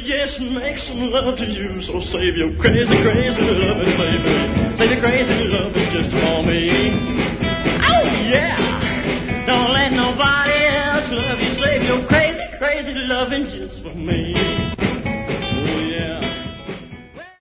yes, make some love to you. So save your crazy, crazy loving, baby. Save your crazy loving just for me. Oh, yeah. Don't let nobody else love you. Save your crazy, crazy loving just for me.